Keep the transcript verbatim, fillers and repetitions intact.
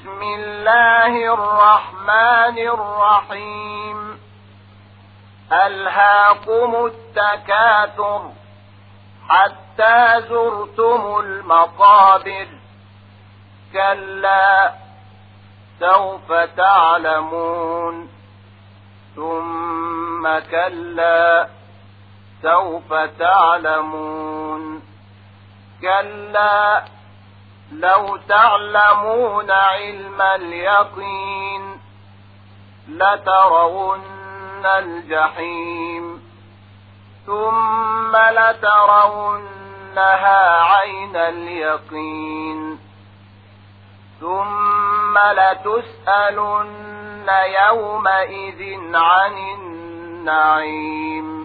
بسم الله الرحمن الرحيم ألهاكم التكاثر حتى زرتم المقابر كلا سوف تعلمون ثم كلا سوف تعلمون كلا لو تعلمون علم اليقين لترون الجحيم ثم لترونها عين اليقين ثم لتسألن يومئذ عن النعيم